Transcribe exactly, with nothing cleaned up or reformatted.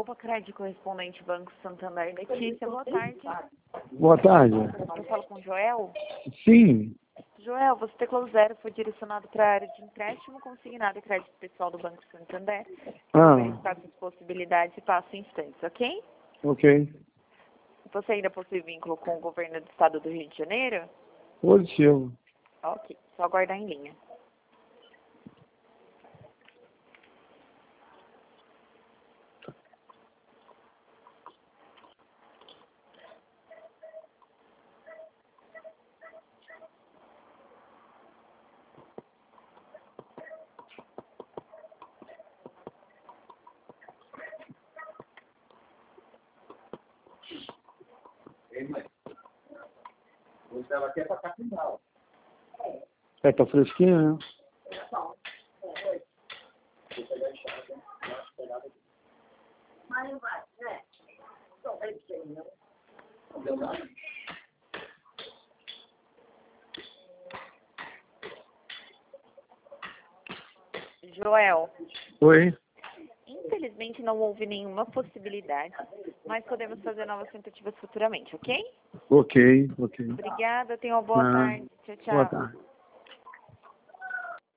Poupa Crédito, correspondente Banco Santander. Letícia, boa tarde. Boa tarde. Eu falo com o Joel. Sim. Joel, você teclou zero, foi direcionado para a área de empréstimo consignado e crédito pessoal do Banco Santander. Ah. Eu vou verificar as possibilidades e passo em instantes, ok? Ok. Você ainda possui vínculo com o governo do estado do Rio de Janeiro? Positivo. Ok, só aguardar em linha. Ela quer pra capital. É, tá fresquinho, né? Mas não vai, né? Não vai ser, não. Joel, Oi. infelizmente não houve nenhuma possibilidade, mas podemos fazer novas tentativas futuramente, ok? Ok, ok. Obrigada, tenha uma boa Ah, tarde. Tchau, tchau. boa tarde.